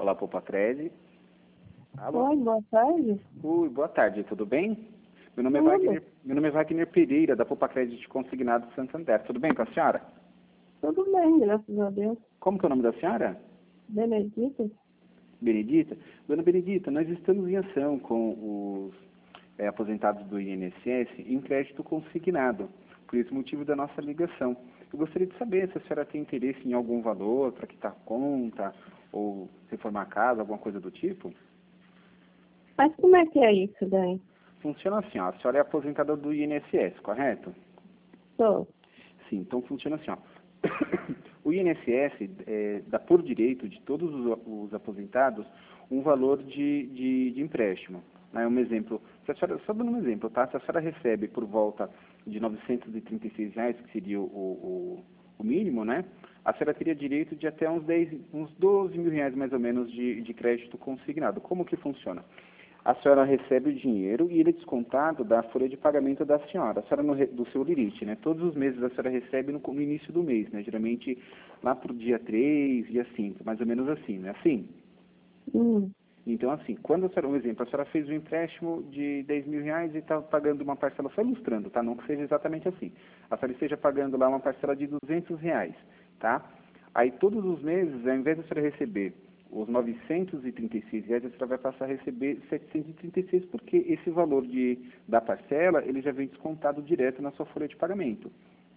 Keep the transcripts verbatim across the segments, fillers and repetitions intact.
Olá, Popacred. Alô? Oi, boa tarde. Oi, boa tarde, tudo bem? Meu nome é Tudo. Wagner, meu nome é Wagner Pereira, da Popacred Consignado Santander. Tudo bem com a senhora? Tudo bem, graças a Deus. Como que é o nome da senhora? Benedita? Benedita? Dona Benedita, nós estamos em ação com os é, aposentados do I N S S em crédito consignado, por esse motivo da nossa ligação. Eu gostaria de saber se a senhora tem interesse em algum valor para quitar conta, ou reformar a casa, alguma coisa do tipo. Mas como é que é isso daí? Funciona assim, ó, a senhora é aposentada do I N S S, correto? Sou. Sim, então funciona assim, ó. O I N S S é, dá por direito de todos os, os aposentados um valor de, de, de empréstimo. Né? Um exemplo, se a senhora, só dando um exemplo, tá? Se a senhora recebe por volta de novecentos e trinta e seis reais, que seria o, o, o mínimo, né? A senhora teria direito de até uns, dez, uns doze mil reais mais ou menos de, de crédito consignado. Como que funciona? A senhora recebe o dinheiro e ele é descontado da folha de pagamento da senhora, a senhora no, do seu limite, né? Todos os meses a senhora recebe no, no início do mês, né? Geralmente lá para o dia três, dia cinco, mais ou menos assim, né? Assim. Hum. Então, assim, quando a senhora, um exemplo, a senhora fez um empréstimo de dez mil reais e está pagando uma parcela, só ilustrando, tá? Não que seja exatamente assim. A senhora esteja pagando lá uma parcela de duzentos reais, tá? Aí todos os meses, ao invés de a senhora receber os novecentos e trinta e seis reais, a senhora vai passar a receber setecentos e trinta e seis, porque esse valor de, da parcela, ele já vem descontado direto na sua folha de pagamento.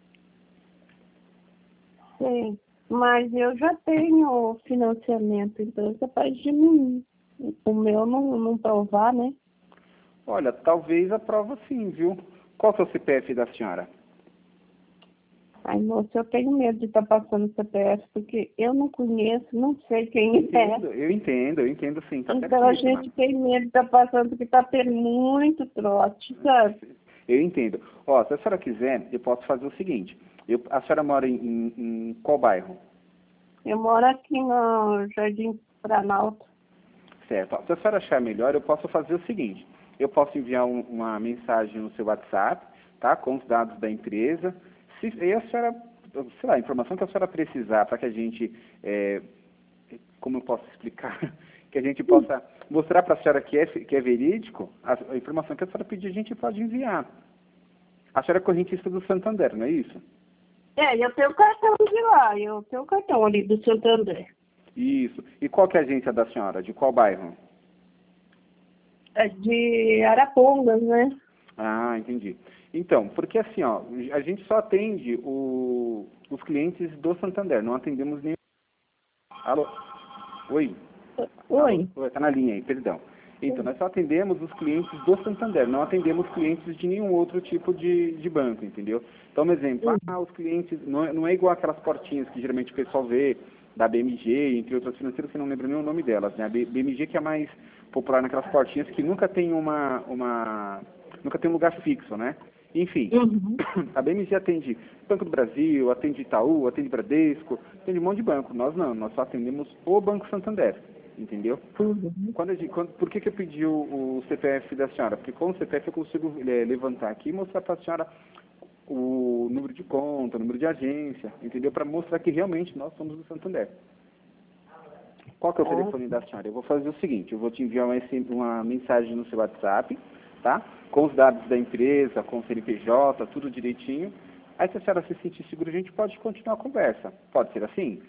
Sim. Mas eu já tenho financiamento, então você pode diminuir. O meu não, não provar, né? Olha, talvez a prova sim, viu? Qual que é o C P F da senhora? Ai, moça, eu tenho medo de estar passando C P F, porque eu não conheço, não sei quem é. Entendo, eu entendo, eu entendo sim. Tá Então a certíssima. gente tem medo de estar passando, porque está tendo muito trote, sabe? Eu entendo. Ó, se a senhora quiser, eu posso fazer o seguinte. Eu, a senhora mora em, em, em qual bairro? Eu moro aqui no Jardim Planalto. Certo. Ó, se a senhora achar melhor, eu posso fazer o seguinte. Eu posso enviar um, uma mensagem no seu WhatsApp, tá? Com os dados da empresa. Se, e a senhora, sei lá, a informação que a senhora precisar para que a gente, é, como eu posso explicar, que a gente possa mostrar para a senhora que é, que é verídico, a, a informação que a senhora pedir, a gente pode enviar. A senhora é correntista do Santander, não é isso? É, eu tenho o cartão de lá, eu tenho o cartão ali do Santander. Isso. E qual que é a agência da senhora? De qual bairro? É de Arapongas, né? Ah, entendi. Então, porque assim, ó, a gente só atende o, os clientes do Santander, não atendemos nenhum. Alô? Oi? Alô? Oi. Oi, tá na linha aí, perdão. Então, nós só atendemos os clientes do Santander, não atendemos clientes de nenhum outro tipo de, de banco, entendeu? Então, um exemplo, ah, os clientes, não é, não é igual aquelas portinhas que geralmente o pessoal vê, da B M G, entre outras financeiras, que eu não lembro nem o nome delas, né? A B M G que é mais popular naquelas portinhas que nunca tem uma, uma nunca tem um lugar fixo, né? Enfim, Uhum. a B M G atende Banco do Brasil, atende Itaú, atende Bradesco, atende um monte de banco. Nós não, nós só atendemos o Banco Santander, entendeu? Uhum. Quando a gente, quando, por que, que eu pedi o, o C P F da senhora? Porque com o C P F eu consigo é, levantar aqui e mostrar para a senhora o número de conta, o número de agência, entendeu? Para mostrar que realmente nós somos do Santander. Qual que é o Ah, telefone da senhora? Eu vou fazer o seguinte, eu vou te enviar uma, uma mensagem no seu WhatsApp, tá? Com os dados da empresa, com o C N P J, tudo direitinho. Aí se a senhora se sentir segura, a gente pode continuar a conversa. Pode ser assim?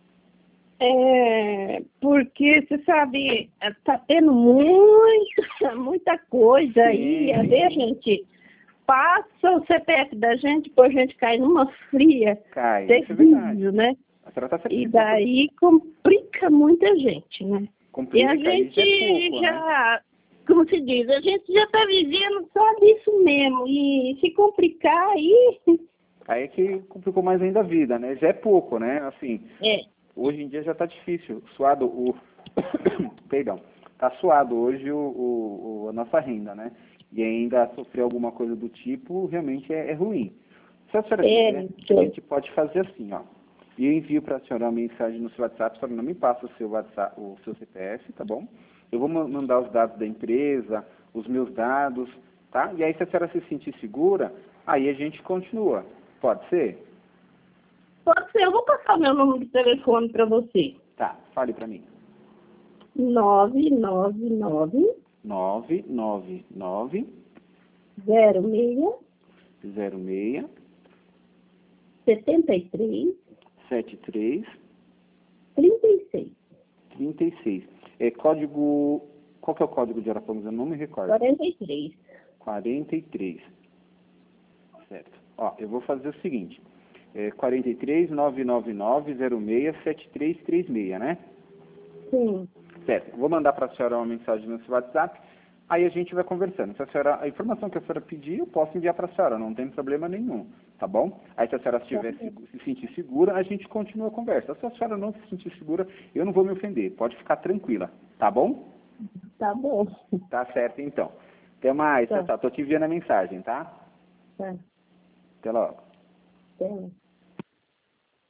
é, porque, você sabe, tá tendo muita, muita coisa aí. Sim, Às sim, vezes a sim. gente passa o C P F da gente, depois a gente cai numa fria Cai, isso é verdade. terrível, né? A senhora está E certíssima. daí complica muita gente, né? E a Complica, aí gente já é pouco, né? já, como se diz, a gente já está vivendo só disso mesmo. E se complicar aí, Aí é que complicou mais ainda a vida, né? Já é pouco, né? Assim, é, hoje em dia já está difícil. Suado o... Perdão. Está suado hoje o, o, o- a nossa renda, né? E ainda sofrer alguma coisa do tipo, realmente é, é ruim. Se a senhora é, quiser, a então, gente pode fazer assim, ó. E eu envio para a senhora uma mensagem no seu WhatsApp, a senhora não me passa o seu WhatsApp, o seu C P F, tá bom? Eu vou ma- mandar os dados da empresa, os meus dados, tá? E aí, se a senhora se sentir segura, aí a gente continua. Pode ser? pode ser, eu vou passar meu número de telefone para você. Tá, fale para mim. nove nove nove nove nove nove zero seis zero seis setenta e três sete três trinta e seis trinta e seis. É código. Qual que é o código de Arapongas? Eu não me recordo. quarenta e três. quarenta e três. Certo. Ó, eu vou fazer o seguinte. É quarenta e três nove nove nove zero seis sete três três seis, né? Sim. Certo. Eu vou mandar para a senhora uma mensagem no seu WhatsApp. Aí a gente vai conversando. Se a senhora, a informação que a senhora pedir, eu posso enviar para a senhora, não tem problema nenhum, tá bom? Aí se a senhora estiver, se, se sentir segura, a gente continua a conversa. Se a senhora não se sentir segura, eu não vou me ofender, pode ficar tranquila, tá bom? Tá bom. Tá certo, então. Até mais, Tá. tá, tá. Tô te enviando a mensagem, tá? Tá. Até logo. Até.